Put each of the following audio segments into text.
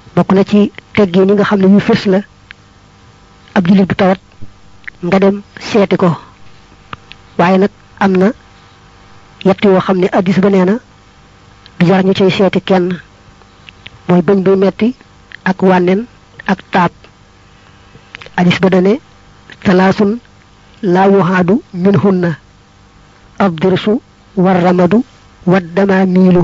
bokku na ci teggi ni nga xamne yu fess la ab julit bu tawat nga dem séti ko waye nak amna yetti wo xamne hadith ba neena du jar ñu cey séti kenn moy bañ bu metti ak wanen ak taab hadith ba dane salasun la wuhadu minhunna abdirsu warramadu waddama milu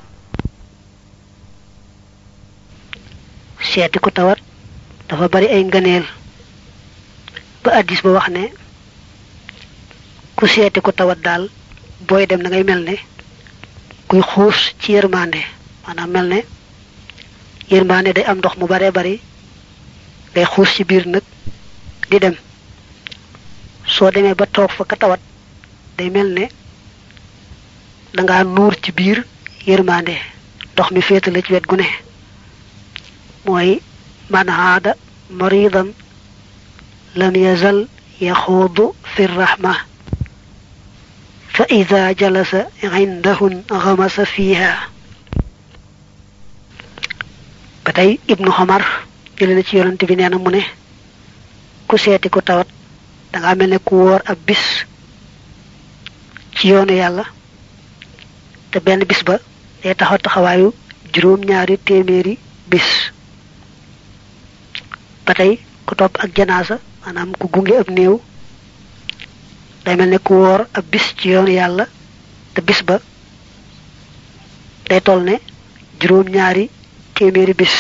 séti ko tawat dafa bari ay ngëneel ba hadith ba wax ne ku séti ko tawat dal boy dem da ngay melne kuy xoos ci yermande manam melne yermande day am ndox mu bare bari day xoos ci bir nak di dem so demé ba tok fa ka tawat day melne da nga nur ci bir yermande ndox mi fétal ci wet gu ne moy man hada maridan lam yazal yakhudu fi الرحمه فإذا جلس عندهن غمس فيها batay ibnu Umar jëlé na ci yonent bi néna mu né ku séti ko tawat da nga melni ku wor ab bis ci yoonu yalla té benn bis ba day taxaw taxawayu juroom ñaari téméri bis batay ku top ak janaasa manam ku gungé ab néew day melni ku wor ab bis ci yoonu yalla te bis ba day tol ne juroom ñaari téméri bis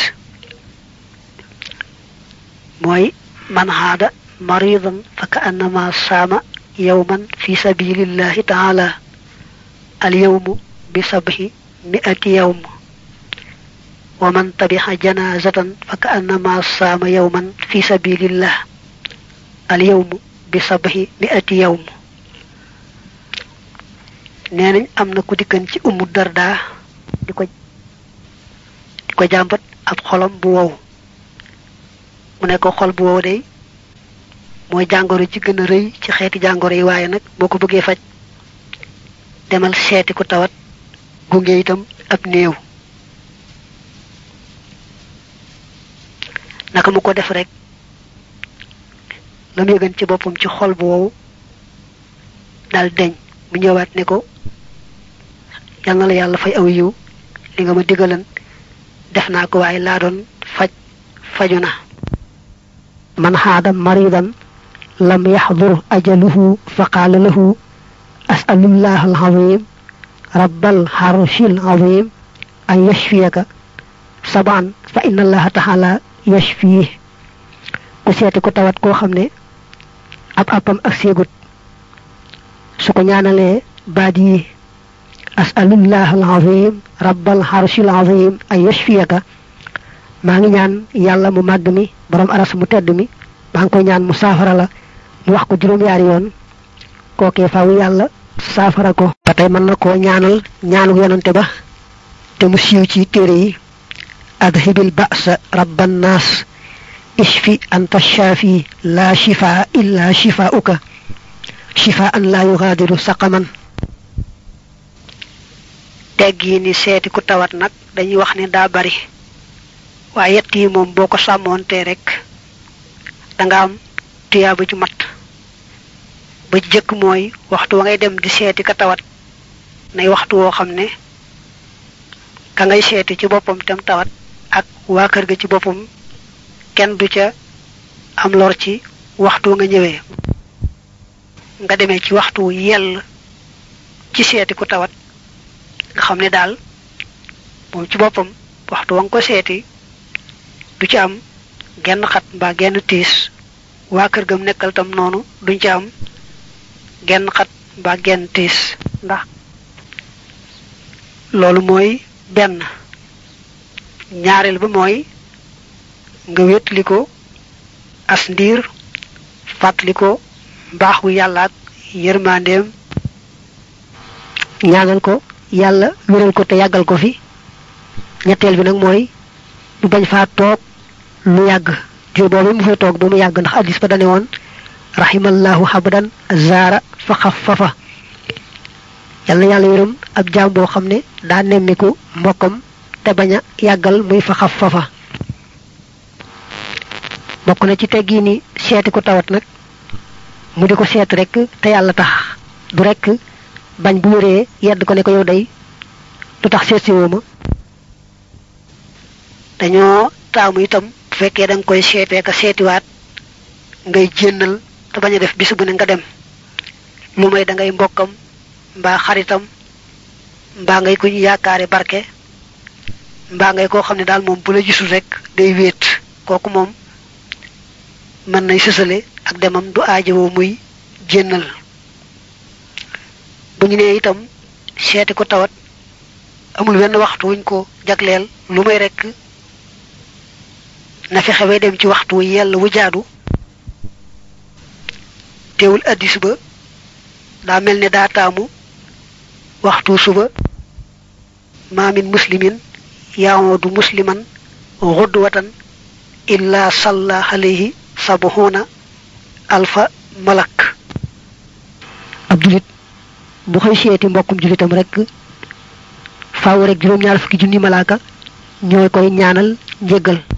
moy man hada maridan فكأنما صام يوما في سبيل الله تعالى اليوم بصبح 100 يوم ومن تبع جنازة فكأنما صام يوما في سبيل الله اليوم بصبح 100 يوم nenañ amna ku dikkan ci ummu darda diko jambat ab xolam bu wow mu ne ko xol bu wow day moy jangoro ci gëna reuy ci xéeti jangoro yi waye nak boko bëgge fajj demal séti ku tawat gungé itam ab neew naka mu ko def rek lam yëgën ci bopum ci xol bu wow dal deñ mu ñëwaat ne ko yalla la yalla fay aw yiw li nga ma digalan def na ko way la doon fajuna man hada maridan lam yahdhur ajaluhu faqala lahu as'alullah al-azim rabbal harshil azim an yashfiyaka saban fa inna allaha ta'ala yashfi ko sété ko tawat ko xamné ab apam ak ségut suko ñaanalé badi as'alullah al-azim rabbal harshil azim ay yashfiyaka ma ngi ñaan yalla mu mag mi borom aras mu tedd mi ma ngi koy ñaan mu safara la mu wax ko juroom yaari yoon koké faaw yalla safara ko patay man nako ñaanal ñaanu yonante ba te mu siiw ci téré yi adhibil ba'sa rabban nas ishfi anta shafi la shifa illa shifauka shifaan la yughadiru saqaman teggi ni séti ku tawat nak dañuy wax ni da bari waye yetti mom boko samonté rek da nga am tiyaba ju mat ba jëk moy waxtu wa ngay dem di séti ka tawat nay waxtu wo xamné ka ngay séti ci bopam tam tawat ak wa kër ga ci bopam kenn du ca am lor ci waxtu nga ñëwé nga démé ci waxtu yell ci séti ku tawat nga xamné dal mom ci bopam waxtu wang ko séti du ci am genn xat ba genn tiis wa kër gam nekkal tam nonu duñ ci am genn xat ba genn tiis ndax lolu moy ben ñaarel ba moy nga wétliko as ndir fatliko baxu yalla ak yermandem ñaanal ko yalla wëral ko te yagal ko fi ñettel bi nak moy du bañ fa tok lu yag jo bobu mu fa tok bu mu yag ndax hadith ba dané won rahimallahu habdan zara fa khaffafa yalla yalla yërem ab jaam bo xamne da nemmiku mbokam te baña yagal muy fa khaffafa bokku na ci teggi ni seeti ko tawat nak mu di ko seet rek te yàlla tax du rek bañ bu wéree yedd ko ne ko yow day lu tax seet si wooma dañoo taamu itam bu fekkee da nga koy seetee ka seetiwaat ngay jénnal te bañ a def bisu bu ne nga dem lu may da ngay mbokkam mbaa xaritam mbaa ngay ko ñu yaakaare barke mbaa ngay koo xam ne daal moom bu la gisul rek day wéet kooku moom mën nay sësale ak demam du aajowoo muy jénnal bu ñu nee itam seeti ko tawat amul wenn waxtu wuñ ko jagleel lu may rek na fexe bay dem ci waxtu wu yell wu jaadu teewul addis ba daa mel ne daa taamu waxtu suba ma min muslimin ya'udu musliman ghudwatan illa salla alayhi sab'una alfa malak ab julit bu xëy seeti mbokkum julitam rek faaw rek juróom ñaar fukki junni malaaka ñooy koy ñaanal njéggal